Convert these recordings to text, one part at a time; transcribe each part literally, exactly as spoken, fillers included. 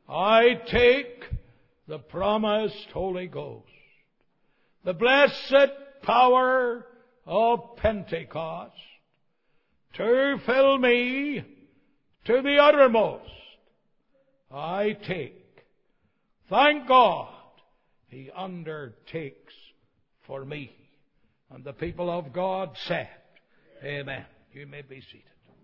I take the promised Holy Ghost, the blessed power of Pentecost, to fill me to the uttermost. I take. Thank God, He undertakes for me. And the people of God said, Amen. You may be seated.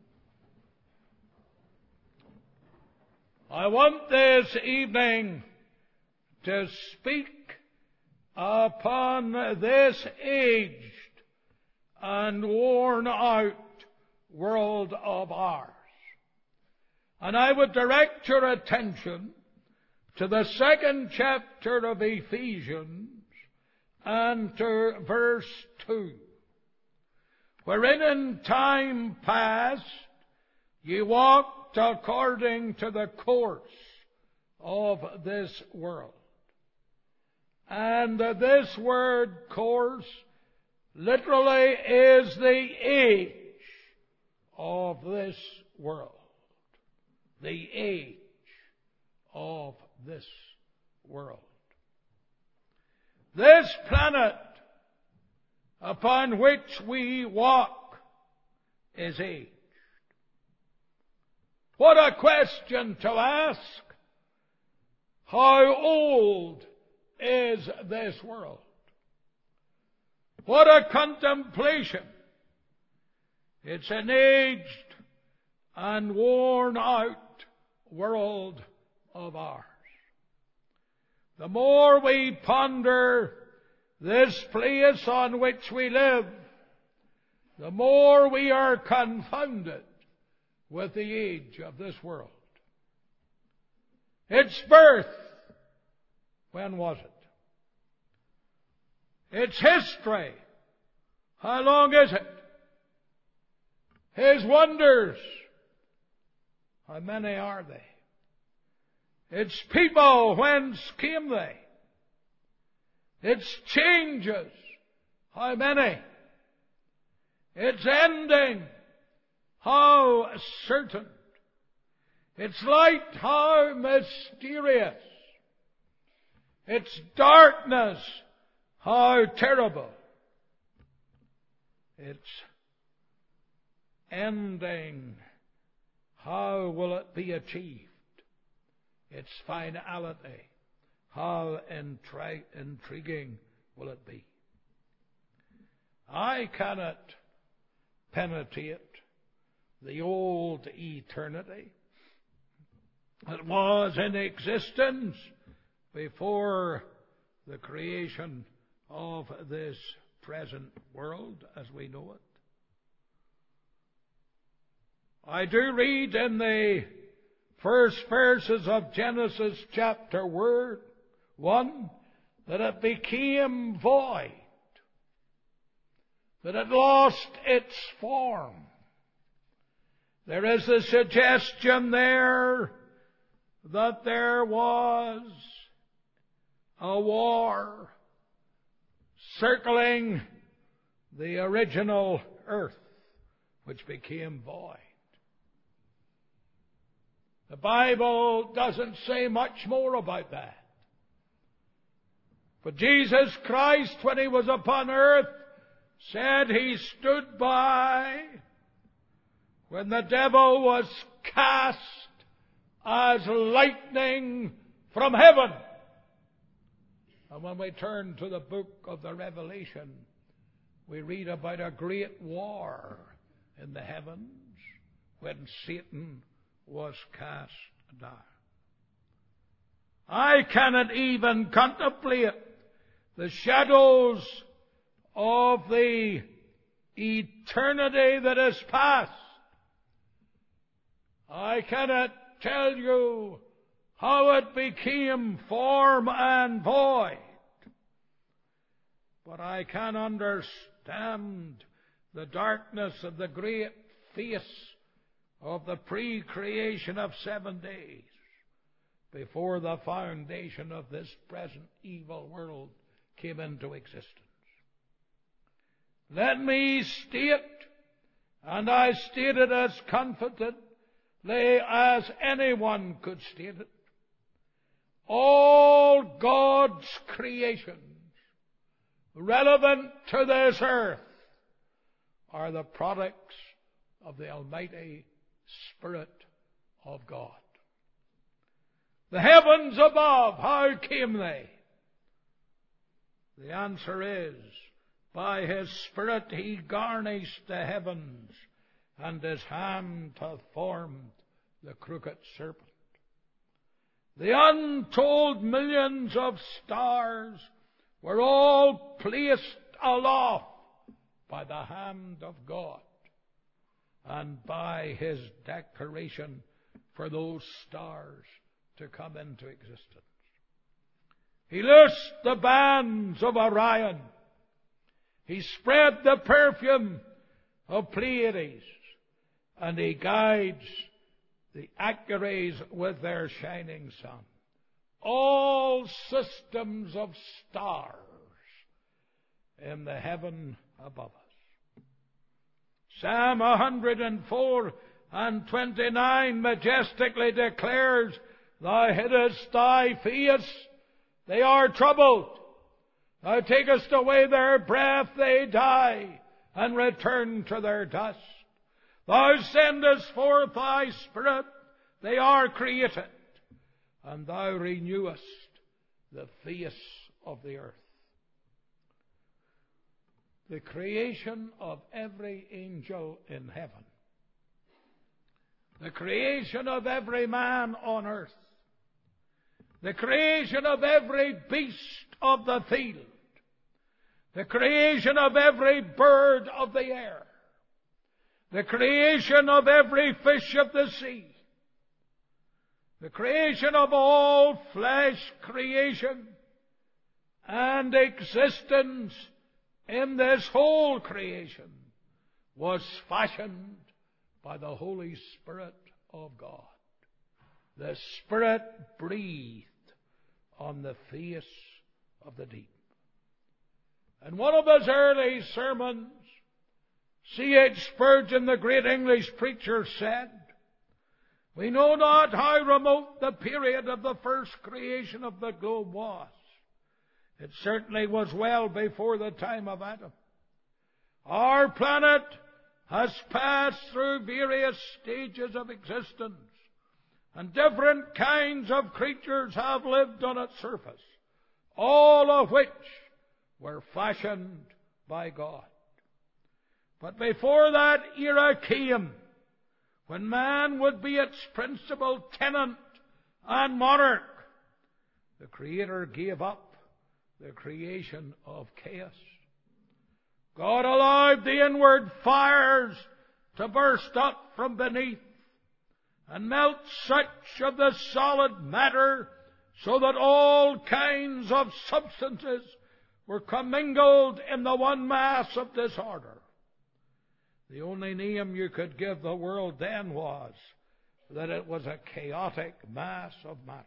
I want this evening to speak upon this aged and worn out world of ours. And I would direct your attention to the second chapter of Ephesians and to verse two, wherein in time past ye walked according to the course of this world. And this word course literally is the age of this world. The age of this world. This planet upon which we walk is aged. What a question to ask! How old is this world? What a contemplation! It's an aged and worn out world of ours. The more we ponder this place on which we live, the more we are confounded with the age of this world. Its birth, when was it? Its history, how long is it? His wonders, how many are they? Its people, whence came they? Its changes, how many? Its ending, how certain? Its light, how mysterious? Its darkness, how terrible? Its ending, how will it be achieved? Its finality, how intri- intriguing will it be? I cannot penetrate the old eternity that was in existence before the creation of this present world as we know it. I do read in the first verses of Genesis chapter one that it became void, that it lost its form. There is a suggestion there that there was a war circling the original earth, which became void. The Bible doesn't say much more about that. But Jesus Christ, when He was upon earth, said He stood by when the devil was cast as lightning from heaven. And when we turn to the book of the Revelation, we read about a great war in the heavens when Satan was cast down. I cannot even contemplate the shadows of the eternity that is past. I cannot tell you how it became form and void. But I can understand the darkness of the great face of the pre-creation of seven days before the foundation of this present evil world came into existence. Let me state, and I state it as confidently as anyone could state it, all God's creations relevant to this earth are the products of the Almighty Spirit of God. The heavens above, how came they? The answer is, by His Spirit He garnished the heavens, and His hand hath formed the crooked serpent. The untold millions of stars were all placed aloft by the hand of God, and by His declaration for those stars to come into existence. He loosed the bands of Orion. He spread the perfume of Pleiades, and He guides the Acharies with their shining sun. All systems of stars in the heaven above us. Psalm one hundred four and twenty-nine majestically declares, Thou hidest Thy face, they are troubled. Thou takest away their breath, they die, and return to their dust. Thou sendest forth Thy Spirit, they are created, and Thou renewest the face of the earth. The creation of every angel in heaven, the creation of every man on earth, the creation of every beast of the field, the creation of every bird of the air, the creation of every fish of the sea, the creation of all flesh creation and existence in this whole creation was fashioned by the Holy Spirit of God. The Spirit breathed on the face of the deep. And one of his early sermons, C H Spurgeon, the great English preacher, said, We know not how remote the period of the first creation of the globe was. It certainly was well before the time of Adam. Our planet has passed through various stages of existence, and different kinds of creatures have lived on its surface, all of which were fashioned by God. But before that era came, when man would be its principal tenant and monarch, the Creator gave up the creation of chaos. God allowed the inward fires to burst up from beneath and melt such of the solid matter so that all kinds of substances were commingled in the one mass of disorder. The only name you could give the world then was that it was a chaotic mass of matter.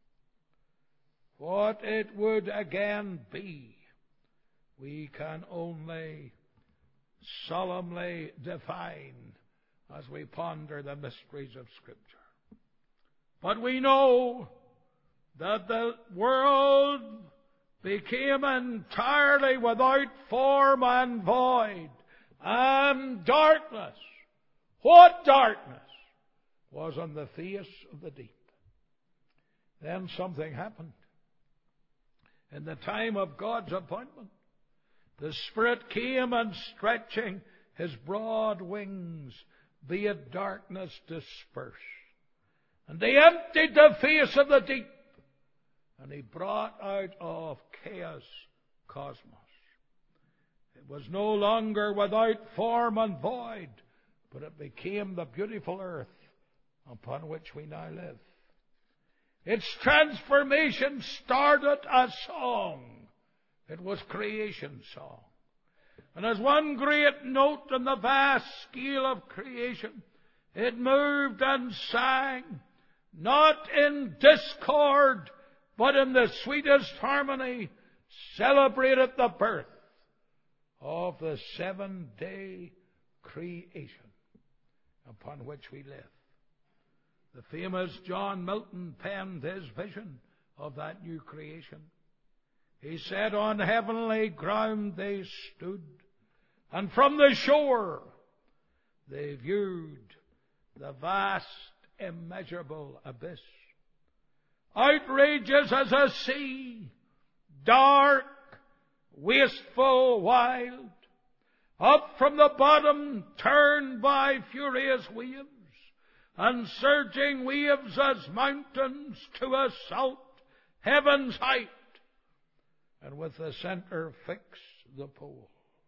What it would again be, we can only solemnly define as we ponder the mysteries of Scripture. But we know that the world became entirely without form and void, and darkness, what darkness, was on the face of the deep. Then something happened. In the time of God's appointment, the Spirit came, and stretching His broad wings, bade darkness disperse. And He emptied the face of the deep, and He brought out of chaos cosmos. It was no longer without form and void, but it became the beautiful earth upon which we now live. Its transformation started a song. It was creation song. And as one great note in the vast scale of creation, it moved and sang, not in discord, but in the sweetest harmony, celebrated the birth of the seven-day creation upon which we live. The famous John Milton penned his vision of that new creation. He said, on heavenly ground they stood, and from the shore they viewed the vast, immeasurable abyss. Outrageous as a sea, dark, wasteful, wild, up from the bottom turned by furious waves, and surging waves as mountains to assault heaven's height, and with the center fix the pole.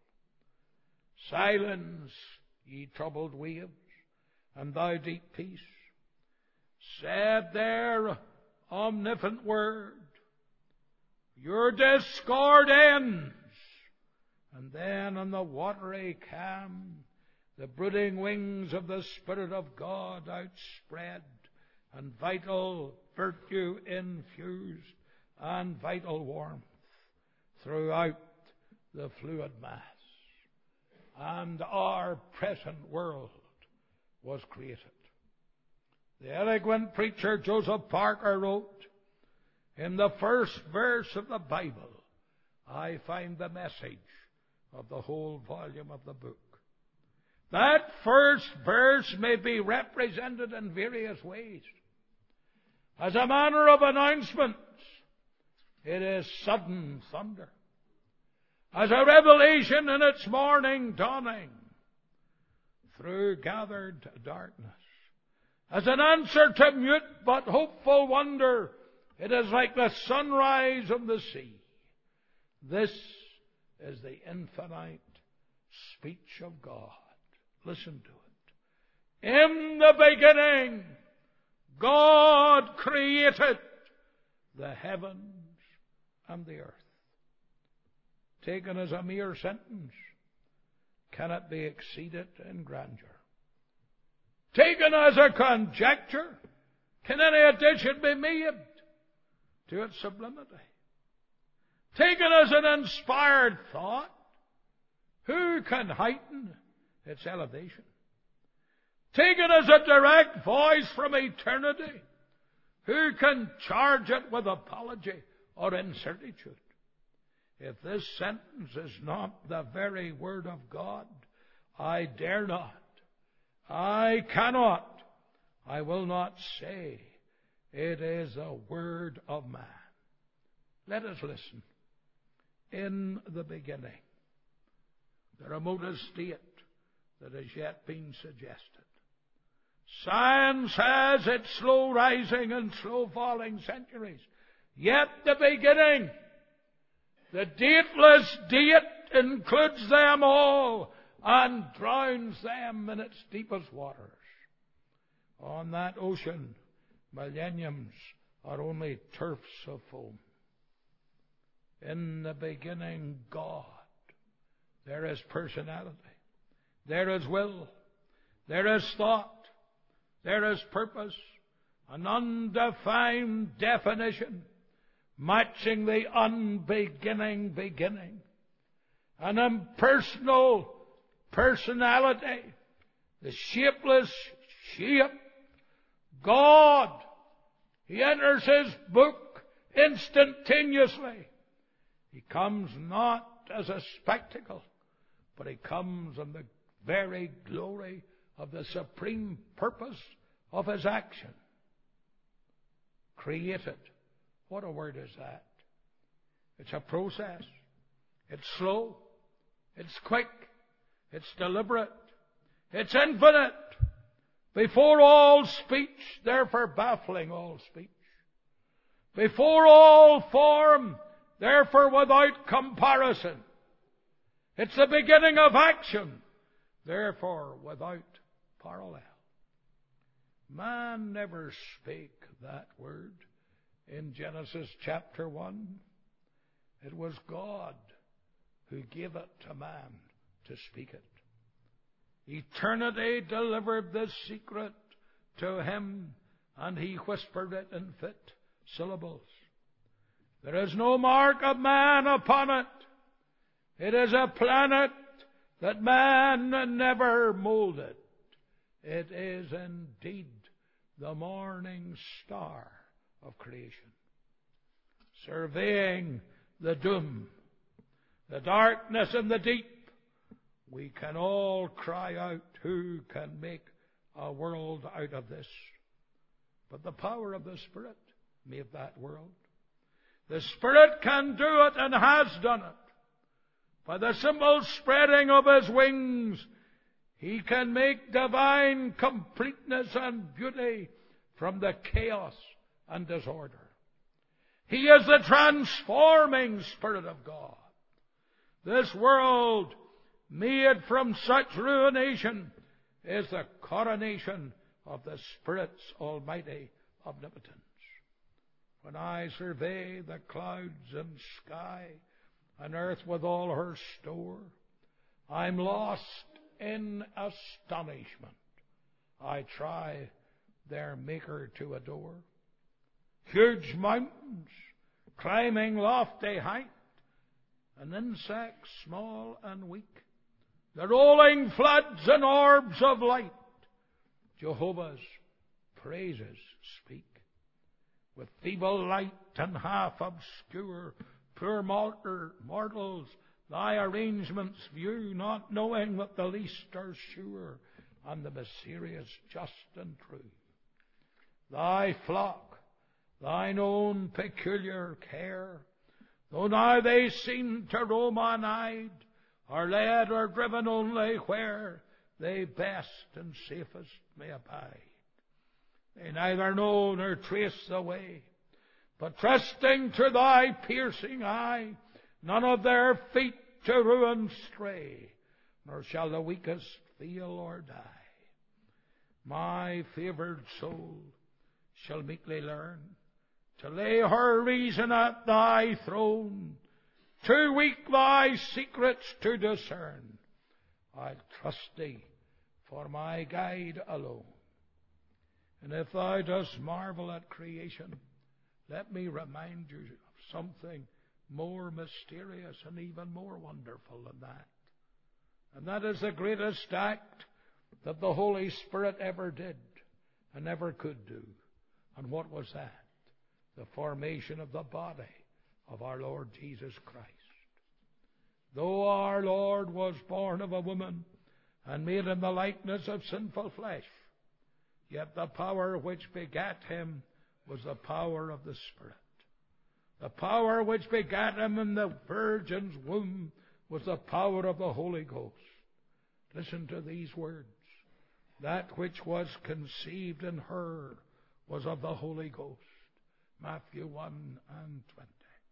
Silence, ye troubled waves, and thou deep peace, said their omnipotent word, your discord ends. And then on the watery calm, the brooding wings of the Spirit of God outspread, and vital virtue infused, and vital warmth throughout the fluid mass. And our present world was created. The eloquent preacher Joseph Parker wrote, in the first verse of the Bible, I find the message of the whole volume of the book. That first verse may be represented in various ways. As a manner of announcement, it is sudden thunder. As a revelation in its morning dawning through gathered darkness. As an answer to mute but hopeful wonder, it is like the sunrise of the sea. This is the infinite speech of God. Listen to it. In the beginning, God created the heavens and the earth. Taken as a mere sentence, can it be exceeded in grandeur? Taken as a conjecture, can any addition be made to its sublimity? Taken as an inspired thought, who can heighten its elevation? Taken as a direct voice from eternity, who can charge it with apology or incertitude? If this sentence is not the very word of God, I dare not, I cannot, I will not say it is a word of man. Let us listen. In the beginning, the remotest state that has yet been suggested. Science has its slow rising and slow falling centuries. Yet the beginning, the dateless date, includes them all and drowns them in its deepest waters. On that ocean, millenniums are only turfs of foam. In the beginning, God. There is personality. There is will. There is thought. There is purpose. An undefined definition matching the unbeginning beginning. An impersonal personality. The shapeless shape. God. He enters His book instantaneously. He comes not as a spectacle, but He comes in the very glory of the supreme purpose of His action. Created. What a word is that? It's a process. It's slow. It's quick. It's deliberate. It's infinite. Before all speech, therefore baffling all speech. Before all form, therefore without comparison. It's the beginning of action, therefore without parallel. Man never spake that word in Genesis chapter one. It was God who gave it to man to speak it. Eternity delivered this secret to him, and he whispered it in fit syllables. There is no mark of man upon it. It is a planet that man never molded. It is indeed the morning star of creation. surveying the doom, the darkness and the deep, we can all cry out, who can make a world out of this? But the power of the Spirit made that world. The Spirit can do it and has done it. By the simple spreading of His wings, He can make divine completeness and beauty from the chaos and disorder. He is the transforming Spirit of God. This world, made from such ruination, is the coronation of the Spirit's almighty omnipotence. When I survey the clouds and sky, and earth with all her store, I'm lost in astonishment. I try their Maker to adore. Huge mountains, climbing lofty height, and insects small and weak, the rolling floods and orbs of light, Jehovah's praises speak. With feeble light and half obscure, poor mortals thy arrangements view, not knowing that the least are sure, and the mysterious just and true. Thy flock, thine own peculiar care, though now they seem to roam one-eyed, are led or driven only where they best and safest may abide. They neither know nor trace the way, but trusting to thy piercing eye, none of their feet to ruin stray, nor shall the weakest feel or die. My favoured soul shall meekly learn to lay her reason at thy throne, too weak thy secrets to discern. I'll trust thee for my guide alone. And if thou dost marvel at creation, let me remind you of something more mysterious and even more wonderful than that. And that is the greatest act that the Holy Spirit ever did and ever could do. And what was that? The formation of the body of our Lord Jesus Christ. Though our Lord was born of a woman and made in the likeness of sinful flesh, yet the power which begat him was the power of the Spirit. The power which begat him in the Virgin's womb was the power of the Holy Ghost. Listen to these words. That which was conceived in her was of the Holy Ghost. Matthew one and twenty.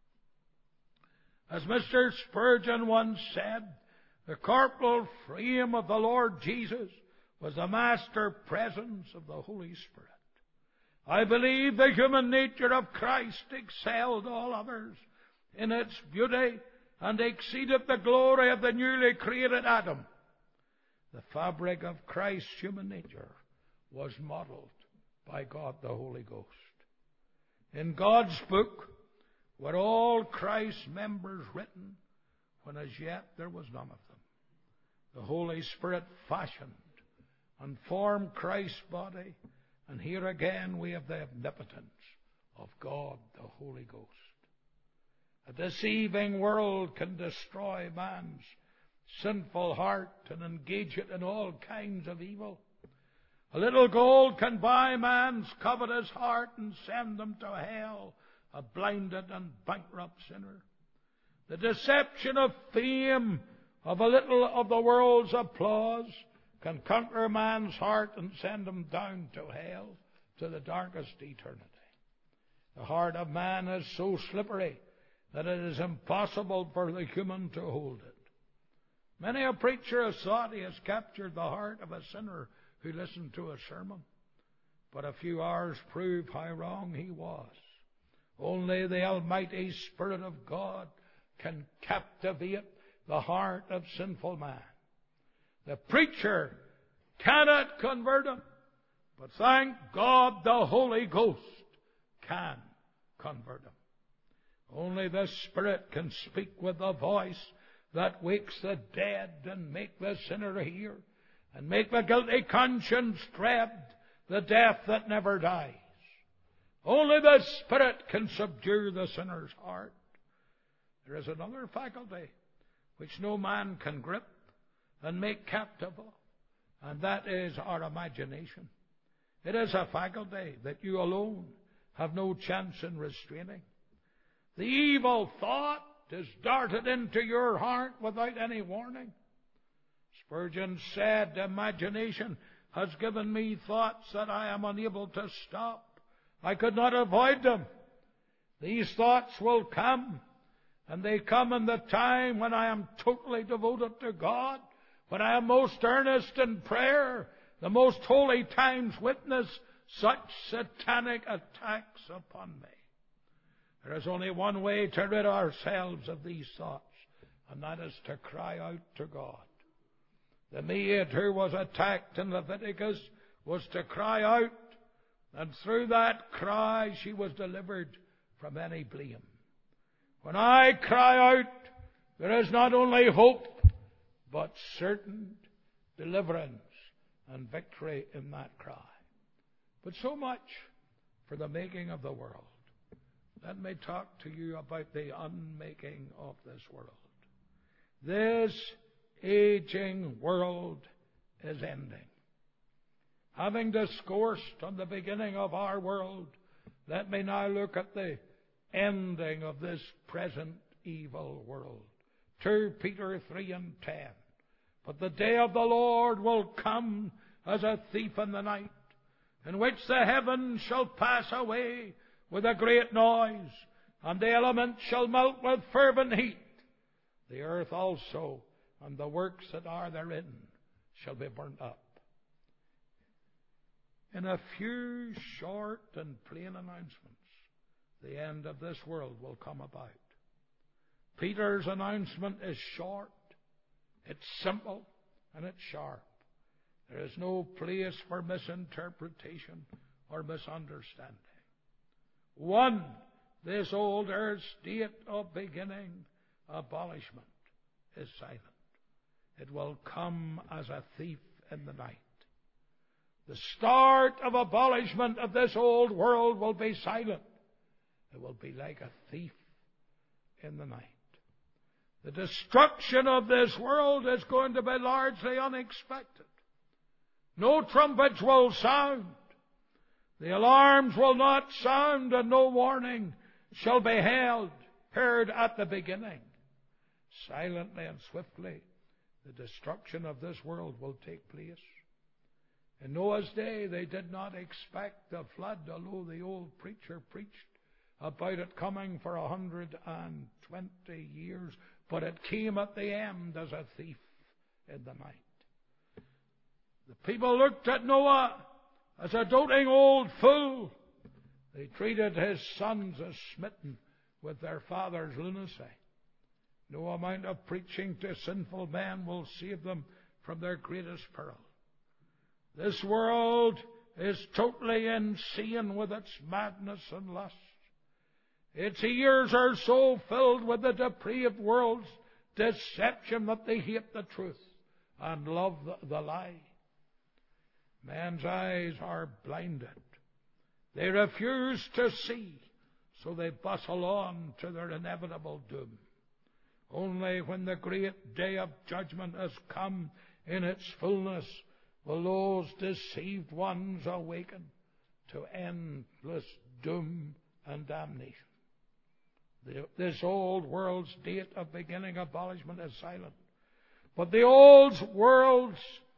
As Mister Spurgeon once said, the corporal frame of the Lord Jesus was the master presence of the Holy Spirit. I believe the human nature of Christ excelled all others in its beauty and exceeded the glory of the newly created Adam. The fabric of Christ's human nature was modeled by God the Holy Ghost. In God's book were all Christ's members written, when as yet there was none of them. The Holy Spirit fashioned and formed Christ's body, and here again we have the omnipotence of God the Holy Ghost. A deceiving world can destroy man's sinful heart and engage it in all kinds of evil. A little gold can buy man's covetous heart and send him to hell, a blinded and bankrupt sinner. The deception of fame, of a little of the world's applause, can conquer man's heart and send him down to hell, to the darkest eternity. The heart of man is so slippery that it is impossible for the human to hold it. Many a preacher has thought he has captured the heart of a sinner who listened to a sermon, but a few hours prove how wrong he was. Only the Almighty Spirit of God can captivate the heart of sinful man. The preacher cannot convert him, but thank God the Holy Ghost can convert him. Only the Spirit can speak with the voice that wakes the dead and make the sinner hear, and make the guilty conscience dread the death that never dies. Only the Spirit can subdue the sinner's heart. There is another faculty which no man can grip and make captive of, and that is our imagination. It is a faculty that you alone have no chance in restraining. The evil thought is darted into your heart without any warning. Spurgeon said, imagination has given me thoughts that I am unable to stop. I could not avoid them. These thoughts will come, and they come in the time when I am totally devoted to God, when I am most earnest in prayer, the most holy times witness such satanic attacks upon me. There is only one way to rid ourselves of these thoughts, and that is to cry out to God. The maid who was attacked in Leviticus was to cry out, and through that cry she was delivered from any blame. When I cry out, there is not only hope, but certain deliverance and victory in that cry. But so much for the making of the world. Let me talk to you about the unmaking of this world. This aging world is ending. Having discoursed on the beginning of our world, let me now look at the ending of this present evil world. Second Peter three and ten. But the day of the Lord will come as a thief in the night, in which the heavens shall pass away with a great noise, and the elements shall melt with fervent heat. The earth also and the works that are therein shall be burnt up. In a few short and plain announcements, the end of this world will come about. Peter's announcement is short, it's simple, and it's sharp. There is no place for misinterpretation or misunderstanding. One, this old earth's date of beginning abolishment is silent. It will come as a thief in the night. The start of abolishment of this old world will be silent. It will be like a thief in the night. The destruction of this world is going to be largely unexpected. No trumpets will sound. The alarms will not sound, and no warning shall be held, heard at the beginning. Silently and swiftly, the destruction of this world will take place. In Noah's day, they did not expect the flood, although the old preacher preached about it coming for a hundred and twenty years, but it came at the end as a thief in the night. The people looked at Noah as a doting old fool. They treated his sons as smitten with their father's lunacy. No amount of preaching to sinful men will save them from their greatest peril. This world is totally insane with its madness and lust. Its ears are so filled with the depraved world's deception that they hate the truth and love the, the lie. Men's eyes are blinded. They refuse to see, so they bustle on to their inevitable doom. Only when the great day of judgment has come in its fullness will those deceived ones awaken to endless doom and damnation. The, this old world's date of beginning abolishment is silent. But the old world's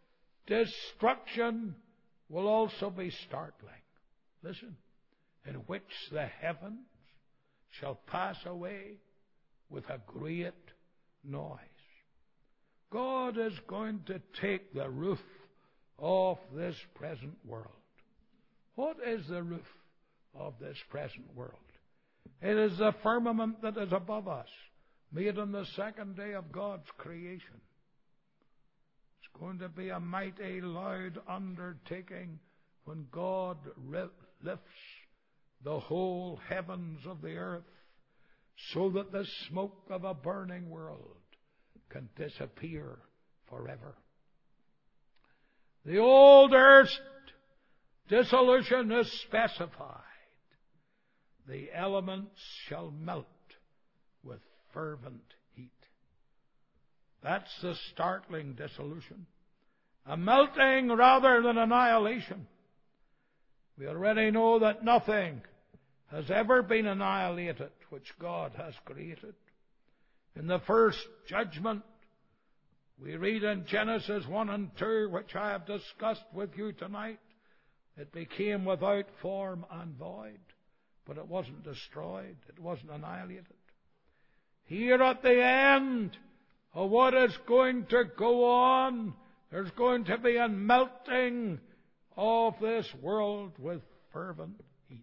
destruction will also be startling. Listen, in which the heavens shall pass away with a great noise. God is going to take the roof off this present world. What is the roof of this present world? It is the firmament that is above us, made on the second day of God's creation. It's going to be a mighty, loud undertaking when God lifts the whole heavens of the earth so that the smoke of a burning world can disappear forever. The old earth's dissolution is specified the elements shall melt with fervent heat. That's the startling dissolution. A melting rather than annihilation. We already know that nothing has ever been annihilated which God has created. In the first judgment, we read in Genesis one and two, which I have discussed with you tonight, it became without form and void, but it wasn't destroyed, it wasn't annihilated. Here at the end of what is going to go on, there's going to be a melting of this world with fervent heat.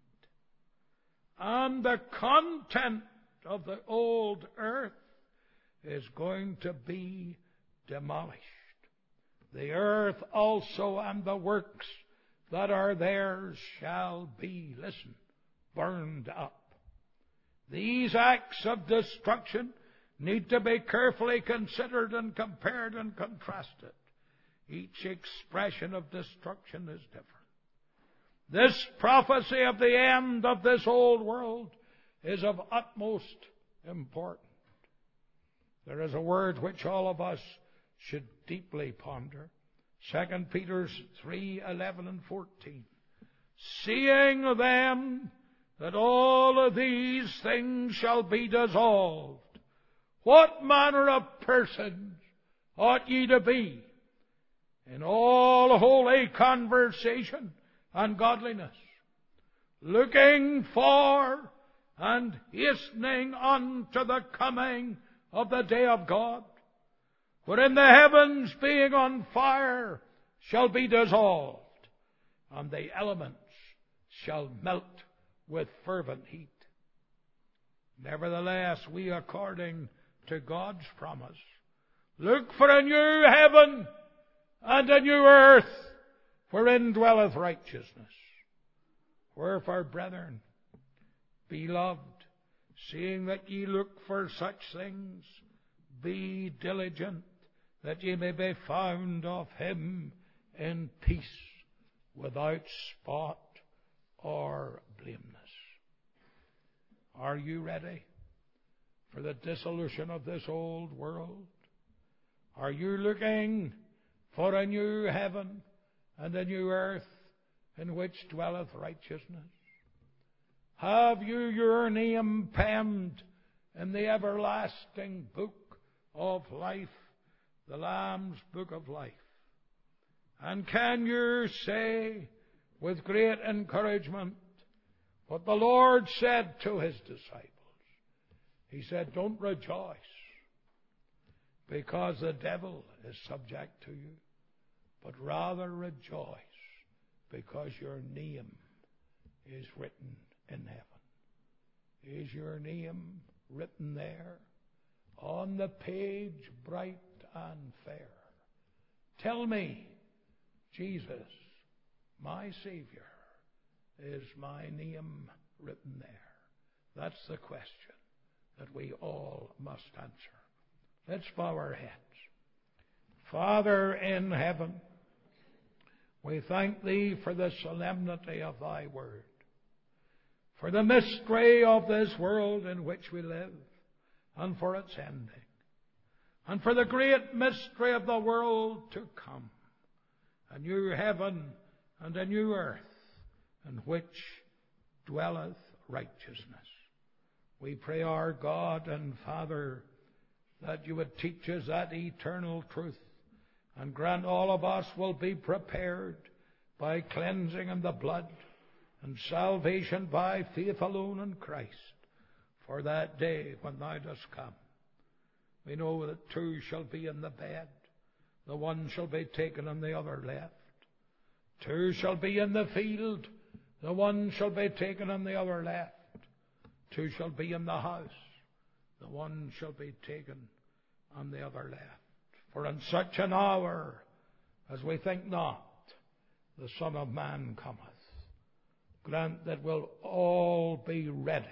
And the content of the old earth is going to be demolished. The earth also and the works that are theirs shall be, listen, burned up. These acts of destruction need to be carefully considered and compared and contrasted. Each expression of destruction is different. This prophecy of the end of this old world is of utmost importance. There is a word which all of us should deeply ponder. Second Peter three, eleven and fourteen. Seeing then that all of these things shall be dissolved, what manner of persons ought ye to be in all holy conversation and godliness, looking for and hastening unto the coming of the day of God, wherein the heavens being on fire shall be dissolved, and the elements shall melt with fervent heat. Nevertheless, we, according to God's promise, look for a new heaven and a new earth, wherein dwelleth righteousness. Wherefore, brethren, beloved, seeing that ye look for such things, be diligent that ye may be found of him in peace, without spot or blameless. Are you ready for the dissolution of this old world? Are you looking for a new heaven and a new earth in which dwelleth righteousness? Have you your name penned in the everlasting book of life, the Lamb's book of life? And can you say with great encouragement what the Lord said to his disciples? He said, don't rejoice because the devil is subject to you, but rather rejoice because your name is written in heaven. Is your name written there on the page bright and fair? Tell me, Jesus, my Savior, is my name written there? That's the question that we all must answer. Let's bow our heads. Father in heaven, we thank Thee for the solemnity of Thy word, for the mystery of this world in which we live, and for its ending, and for the great mystery of the world to come, a new heaven and a new earth in which dwelleth righteousness. We pray, our God and Father, that You would teach us that eternal truth, and grant all of us will be prepared by cleansing in the blood and salvation by faith alone in Christ for that day when Thou dost come. We know that two shall be in the bed, the one shall be taken and the other left. Two shall be in the field, the one shall be taken and the other left. Two shall be in the house, the one shall be taken and the other left. For in such an hour as we think not, the Son of Man cometh. Grant that we'll all be ready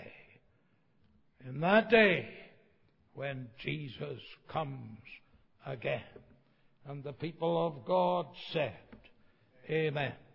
in that day when Jesus comes again. And the people of God said, Amen.